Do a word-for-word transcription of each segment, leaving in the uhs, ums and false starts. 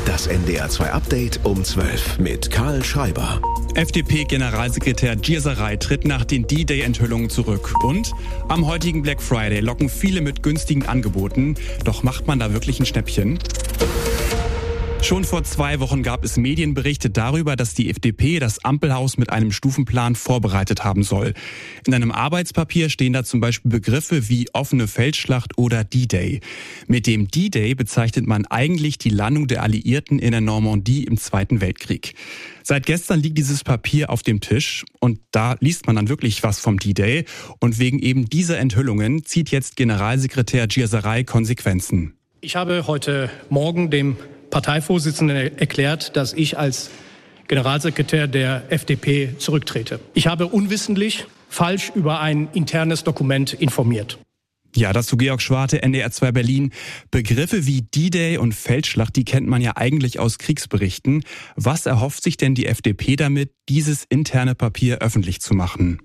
Das N D R zwei Update um zwölf mit Karl Schreiber. F D P-Generalsekretär Gierserei tritt nach den D-Day-Enthüllungen zurück. Und am heutigen Black Friday locken viele mit günstigen Angeboten. Doch macht man da wirklich ein Schnäppchen? Schon vor zwei Wochen gab es Medienberichte darüber, dass die F D P das Ampelhaus mit einem Stufenplan vorbereitet haben soll. In einem Arbeitspapier stehen da zum Beispiel Begriffe wie offene Feldschlacht oder D-Day. Mit dem D-Day bezeichnet man eigentlich die Landung der Alliierten in der Normandie im Zweiten Weltkrieg. Seit gestern liegt dieses Papier auf dem Tisch und da liest man dann wirklich was vom D-Day. Und wegen eben dieser Enthüllungen zieht jetzt Generalsekretär Gierserei Konsequenzen. Ich habe heute Morgen dem Parteivorsitzenden erklärt, dass ich als Generalsekretär der F D P zurücktrete. Ich habe unwissentlich falsch über ein internes Dokument informiert. Ja, dazu Georg Schwarte, N D R zwei Berlin. Begriffe wie D-Day und Feldschlacht, die kennt man ja eigentlich aus Kriegsberichten. Was erhofft sich denn die F D P damit, dieses interne Papier öffentlich zu machen?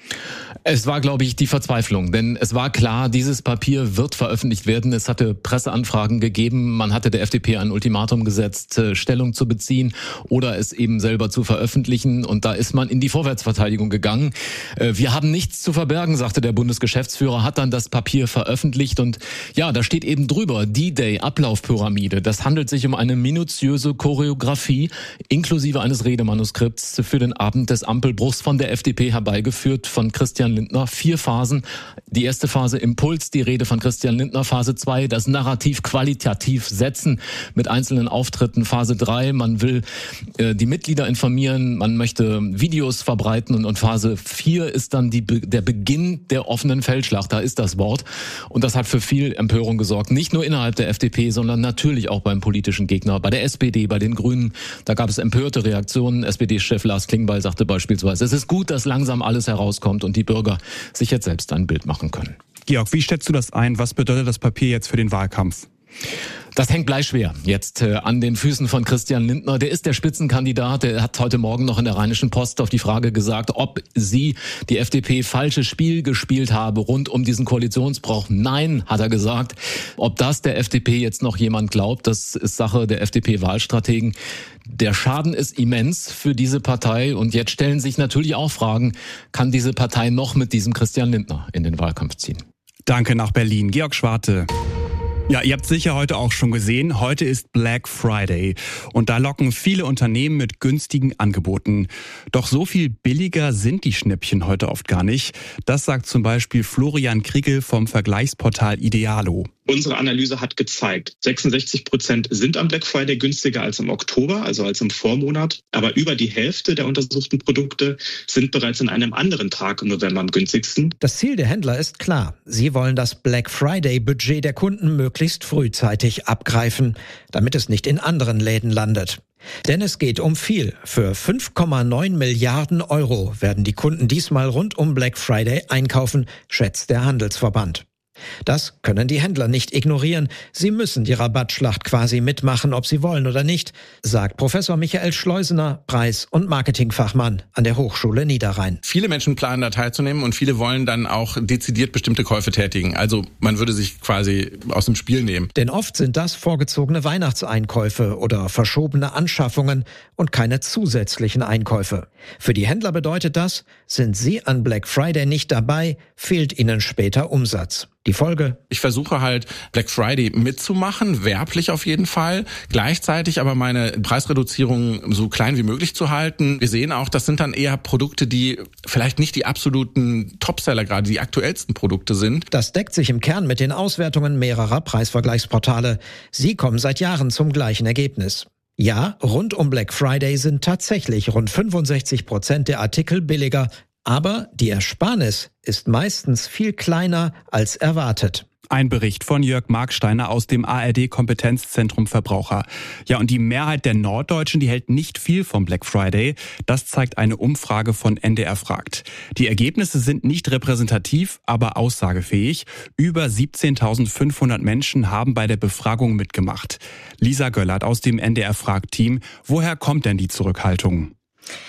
Es war, glaube ich, die Verzweiflung, denn es war klar, dieses Papier wird veröffentlicht werden. Es hatte Presseanfragen gegeben, man hatte der F D P ein Ultimatum gesetzt, Stellung zu beziehen oder es eben selber zu veröffentlichen. Und da ist man in die Vorwärtsverteidigung gegangen. Wir haben nichts zu verbergen, sagte der Bundesgeschäftsführer, hat dann das Papier veröffentlicht. Und ja, da steht eben drüber, D-Day, Ablaufpyramide. Das handelt sich um eine minutiöse Choreografie inklusive eines Redemanuskripts für den Abend des Ampelbruchs von der F D P herbeigeführt von Christian Lindner. Vier Phasen. Die erste Phase Impuls, die Rede von Christian Lindner. Phase zwei, das Narrativ qualitativ setzen mit einzelnen Auftritten. Phase drei, man will äh, die Mitglieder informieren, man möchte Videos verbreiten. Und, und Phase vier ist dann die, der Beginn der offenen Feldschlacht. Da ist das Wort. Und das hat für viel Empörung gesorgt. Nicht nur innerhalb der F D P, sondern natürlich auch beim politischen Gegner. Bei der S P D, bei den Grünen. Da gab es empörte Reaktionen. S P D-Chef Lars Klingbeil sagte beispielsweise, es ist gut, dass langsam alles herauskommt und die Bürger sich jetzt selbst ein Bild machen können. Georg, wie schätzt du das ein? Was bedeutet das Papier jetzt für den Wahlkampf? Das hängt bleischwer jetzt äh, an den Füßen von Christian Lindner. Der ist der Spitzenkandidat. Der hat heute Morgen noch in der Rheinischen Post auf die Frage gesagt, ob sie, die F D P, falsches Spiel gespielt habe rund um diesen Koalitionsbruch. Nein, hat er gesagt. Ob das der F D P jetzt noch jemand glaubt, das ist Sache der F D P-Wahlstrategen. Der Schaden ist immens für diese Partei. Und jetzt stellen sich natürlich auch Fragen, kann diese Partei noch mit diesem Christian Lindner in den Wahlkampf ziehen? Danke nach Berlin. Georg Schwarte. Ja, ihr habt sicher heute auch schon gesehen, heute ist Black Friday und da locken viele Unternehmen mit günstigen Angeboten. Doch so viel billiger sind die Schnäppchen heute oft gar nicht. Das sagt zum Beispiel Florian Kriegel vom Vergleichsportal Idealo. Unsere Analyse hat gezeigt, sechsundsechzig Prozent sind am Black Friday günstiger als im Oktober, also als im Vormonat. Aber über die Hälfte der untersuchten Produkte sind bereits an einem anderen Tag im November am günstigsten. Das Ziel der Händler ist klar. Sie wollen das Black Friday-Budget der Kunden möglichst frühzeitig abgreifen, damit es nicht in anderen Läden landet. Denn es geht um viel. Für fünf Komma neun Milliarden Euro werden die Kunden diesmal rund um Black Friday einkaufen, schätzt der Handelsverband. Das können die Händler nicht ignorieren. Sie müssen die Rabattschlacht quasi mitmachen, ob sie wollen oder nicht, sagt Professor Michael Schleusener, Preis- und Marketingfachmann an der Hochschule Niederrhein. Viele Menschen planen da teilzunehmen und viele wollen dann auch dezidiert bestimmte Käufe tätigen. Also man würde sich quasi aus dem Spiel nehmen. Denn oft sind das vorgezogene Weihnachtseinkäufe oder verschobene Anschaffungen und keine zusätzlichen Einkäufe. Für die Händler bedeutet das, sind sie an Black Friday nicht dabei, fehlt ihnen später Umsatz. Die Folge? Ich versuche halt Black Friday mitzumachen, werblich auf jeden Fall, gleichzeitig aber meine Preisreduzierung so klein wie möglich zu halten. Wir sehen auch, das sind dann eher Produkte, die vielleicht nicht die absoluten Topseller, gerade die aktuellsten Produkte sind. Das deckt sich im Kern mit den Auswertungen mehrerer Preisvergleichsportale. Sie kommen seit Jahren zum gleichen Ergebnis. Ja, rund um Black Friday sind tatsächlich rund fünfundsechzig Prozent der Artikel billiger. Aber die Ersparnis ist meistens viel kleiner als erwartet. Ein Bericht von Jörg Marksteiner aus dem A R D-Kompetenzzentrum Verbraucher. Ja, und die Mehrheit der Norddeutschen, die hält nicht viel vom Black Friday. Das zeigt eine Umfrage von N D R fragt. Die Ergebnisse sind nicht repräsentativ, aber aussagefähig. Über siebzehntausendfünfhundert Menschen haben bei der Befragung mitgemacht. Lisa Göllert aus dem N D R fragt Team. Woher kommt denn die Zurückhaltung?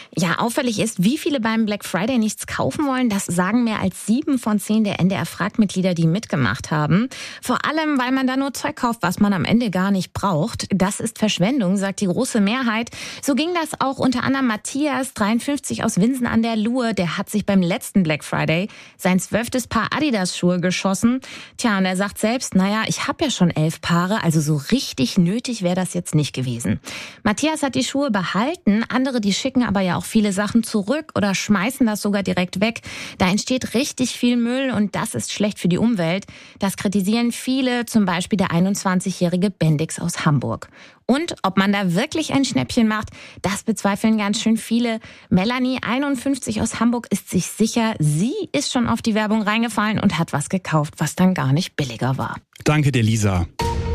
Ja, auffällig ist, wie viele beim Black Friday nichts kaufen wollen. Das sagen mehr als sieben von zehn der N D R-Fragmitglieder, die mitgemacht haben. Vor allem, weil man da nur Zeug kauft, was man am Ende gar nicht braucht. Das ist Verschwendung, sagt die große Mehrheit. So ging das auch unter anderem Matthias, dreiundfünfzig aus Winsen an der Luhe. Der hat sich beim letzten Black Friday sein zwölftes Paar Adidas-Schuhe geschossen. Tja, und er sagt selbst, naja, ich habe ja schon elf Paare, also so richtig nötig wäre das jetzt nicht gewesen. Matthias hat die Schuhe behalten, andere, die schicken aber ja auch viele Sachen zurück oder schmeißen das sogar direkt weg. Da entsteht richtig viel Müll und das ist schlecht für die Umwelt. Das kritisieren viele, zum Beispiel der einundzwanzigjährige Bendix aus Hamburg. Und ob man da wirklich ein Schnäppchen macht, das bezweifeln ganz schön viele. Melanie, einundfünfzig aus Hamburg, ist sich sicher, sie ist schon auf die Werbung reingefallen und hat was gekauft, was dann gar nicht billiger war. Danke dir, Lisa.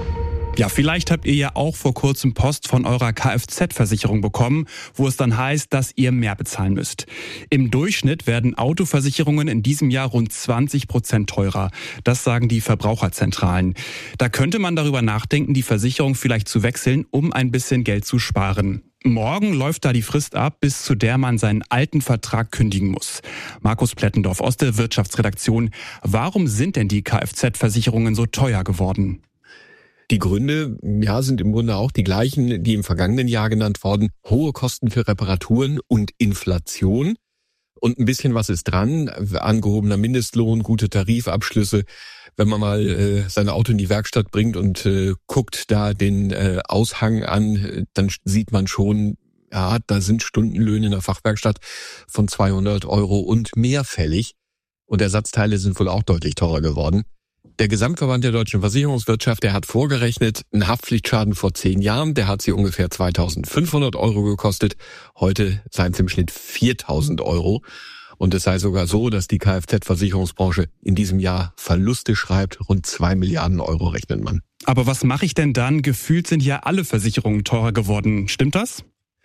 Ja, vielleicht habt ihr ja auch vor kurzem Post von eurer Kfz-Versicherung bekommen, wo es dann heißt, dass ihr mehr bezahlen müsst. Im Durchschnitt werden Autoversicherungen in diesem Jahr rund zwanzig Prozent teurer. Das sagen die Verbraucherzentralen. Da könnte man darüber nachdenken, die Versicherung vielleicht zu wechseln, um ein bisschen Geld zu sparen. Morgen läuft da die Frist ab, bis zu der man seinen alten Vertrag kündigen muss. Markus Plettendorf aus der Wirtschaftsredaktion. Warum sind denn die Kfz-Versicherungen so teuer geworden? Die Gründe, ja, sind im Grunde auch die gleichen, die im vergangenen Jahr genannt wurden. Hohe Kosten für Reparaturen und Inflation. Und ein bisschen was ist dran. Angehobener Mindestlohn, gute Tarifabschlüsse. Wenn man mal äh, sein Auto in die Werkstatt bringt und äh, guckt da den äh, Aushang an, dann sieht man schon, ja, da sind Stundenlöhne in der Fachwerkstatt von zweihundert Euro und mehr fällig. Und Ersatzteile sind wohl auch deutlich teurer geworden. Der Gesamtverband der deutschen Versicherungswirtschaft, der hat vorgerechnet, ein Haftpflichtschaden vor zehn Jahren, der hat sie ungefähr zweitausendfünfhundert Euro gekostet. Heute seien es im Schnitt viertausend Euro. Und es sei sogar so, dass die Kfz-Versicherungsbranche in diesem Jahr Verluste schreibt. Rund zwei Milliarden Euro rechnet man. Aber was mache ich denn dann? Gefühlt sind ja alle Versicherungen teurer geworden. Stimmt das?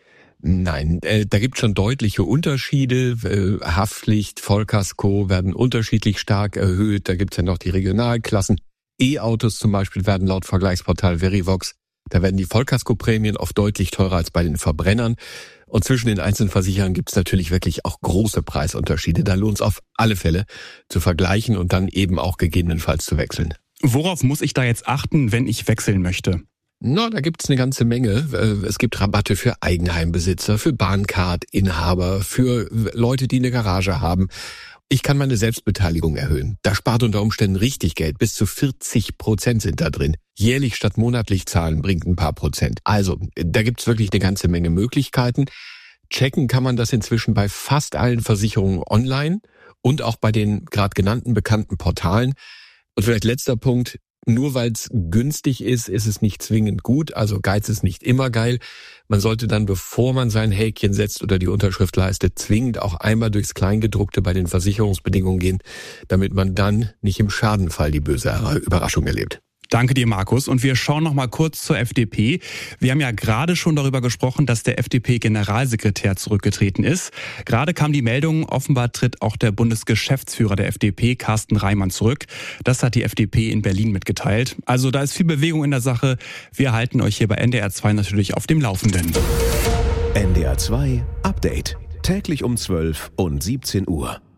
Nein, äh, da gibt es schon deutliche Unterschiede. Äh, Haftpflicht, Vollkasko werden unterschiedlich stark erhöht. Da gibt es ja noch die Regionalklassen. E-Autos zum Beispiel werden laut Vergleichsportal Verivox, da werden die Vollkaskoprämien oft deutlich teurer als bei den Verbrennern. Und zwischen den einzelnen Versicherern gibt es natürlich wirklich auch große Preisunterschiede. Da lohnt es auf alle Fälle zu vergleichen und dann eben auch gegebenenfalls zu wechseln. Worauf muss ich da jetzt achten, wenn ich wechseln möchte? Na, da gibt's eine ganze Menge. Es gibt Rabatte für Eigenheimbesitzer, für Bahncard-Inhaber, für Leute, die eine Garage haben. Ich kann meine Selbstbeteiligung erhöhen. Da spart unter Umständen richtig Geld. Bis zu vierzig Prozent sind da drin. Jährlich statt monatlich zahlen bringt ein paar Prozent. Also, da gibt's wirklich eine ganze Menge Möglichkeiten. Checken kann man das inzwischen bei fast allen Versicherungen online und auch bei den gerade genannten bekannten Portalen. Und vielleicht letzter Punkt. Nur weil es günstig ist, ist es nicht zwingend gut. Also Geiz ist nicht immer geil. Man sollte dann, bevor man sein Häkchen setzt oder die Unterschrift leistet, zwingend auch einmal durchs Kleingedruckte bei den Versicherungsbedingungen gehen, damit man dann nicht im Schadenfall die böse Überraschung erlebt. Danke dir, Markus. Und wir schauen noch mal kurz zur F D P. Wir haben ja gerade schon darüber gesprochen, dass der F D P-Generalsekretär zurückgetreten ist. Gerade kam die Meldung, offenbar tritt auch der Bundesgeschäftsführer der F D P, Carsten Reimann, zurück. Das hat die F D P in Berlin mitgeteilt. Also da ist viel Bewegung in der Sache. Wir halten euch hier bei N D R zwei natürlich auf dem Laufenden. N D R zwei Update. Täglich um zwölf und siebzehn Uhr.